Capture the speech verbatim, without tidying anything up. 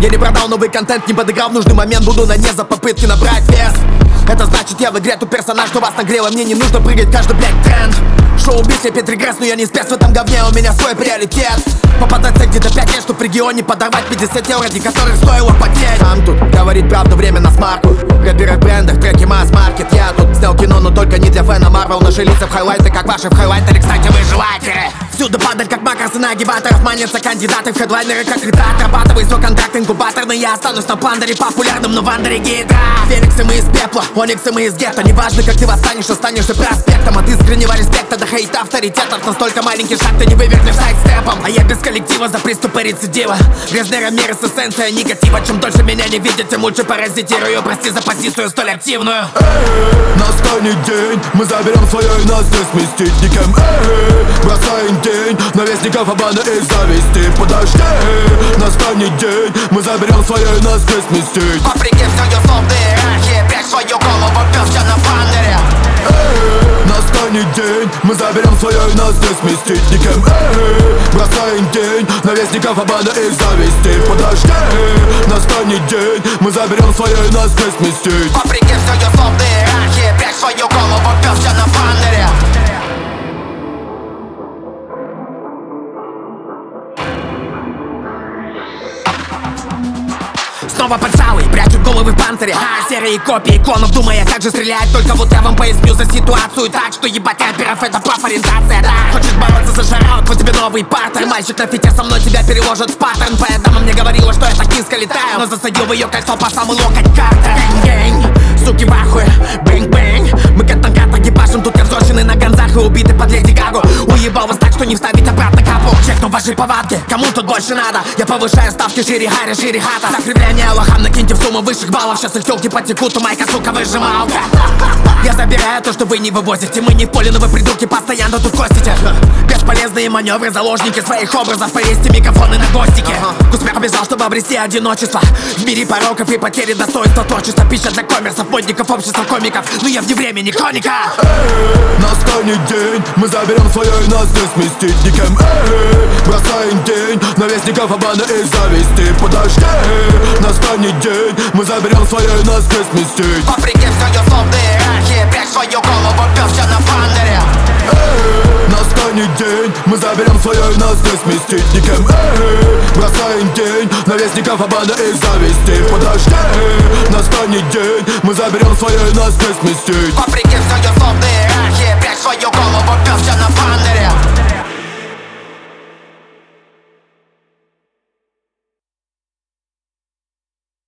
Я не продал новый контент, не подыграл в нужный момент. Буду на дне за попытки набрать вес. Это значит, я в игре тот персонаж, что вас нагрело. Мне не нужно прыгать каждый, блядь, тренд. Шоу-биз, я Петригресс, но я не спец в этом говне. У меня свой приоритет. Попадать где-то пять лет, чтоб в регионе подорвать пятьдесят евро, ради которых стоило потеть. Там тут говорит правду, время на смарку. Рэперы в брендах, треки масс-маркет. Я тут снял кино, но только не для фэна Марвел. Наши лица в хайлайты, как ваши в хайлайтере. Кстати, вы желаете всюду падать, как макросы на агибаторов. Манятся кандидаты в хедлайнеры, как ребята. Отрабатывай свой контракт инкубаторный. Я останусь на пандере популярным, но в андере гидра. Фениксы мы из пепла, ониксы мы из гетто. Неважно, как ты восстанешь, останешься проспектом. От искреннего респекта до хейта авторитетов. Настолько маленький шаг, ты не вывернешь сайдстепом. А я без коллектива за приступы рецидива. Грязный рамир с эссенцией негатива. Чем дольше меня не видят, тем лучше паразитирую. Прости за позицию столь активную. Эй, настанет день, мы заберем свое и нас не сместить никем. Эй, бросаем тень на вестников обмана и зависти. Подожди, настанет день, мы заберем свое и нас не сместить. Вопреки всей условной иерархии, прячь свою голову, пёс, я на пандере. Эй, настанет день, мы заберем свое и нас не сместить никем. Эй, бросаем тень на вестников обмана и зависти. Подожди, настанет день, мы заберем свое и нас не сместить. Вопреки всей условной иерархии, прячь свою голову, пёс, я на пандере. Снова поджалый, прячут головы в панцире. А, серии копии клонов, думая, как же стрелять. Только вот я вам поясню за ситуацию так, что ебать рэперов это профориентация, да. Хочешь бороться за шараут, вот тебе новый партер. Мальчик на фите со мной тебя переложит в паттерн. Твоя дама мне говорила, что я так низко летаю, но засадил в ее кольцо по самый локоть Картер. Гэнг, суки в ахуе, бэнг-бэнг. Мы как танката ебашим, тут конзорщины на ганзах и убиты под Леди Гагу. Уебал вас так, что не вставить обратно капу. Чекну ваши повадки, кому тут больше надо. Я повышаю ставки, шире харя, шире хата. Закривление лохам накиньте в сумму высших баллов. Сейчас их тёлки потекут, у майка, сука, выжималка. Я забираю то, что вы не вывозите. Мы не в поле, но вы придурки постоянно тут костите. Бесполезные маневры, заложники своих образов. Повесьте микрофоны на гостике. Кузьмя побежал, чтобы обрести одиночество. В мире пороков и потери достоинства. Творчество, пища для коммерсов, модников, общества комиков. Но я вне времени, хроника. Эй, настанет день, мы заберем свое и нас не сместить никем. Эй, бросаем тень на вестников обмана и зависти. Подожди, настанет день, мы заберем свое и нас не сместить. Вопреки всей условной иерархии, прячь свою голову, пёс, я на пандере. Эй, настанет день, мы заберем свое и нас не сместить никем. Эй, бросаем тень на вестников обмана и зависти. Подожди, настанет день, мы заберем свое и нас не сместить. Вопреки всей условной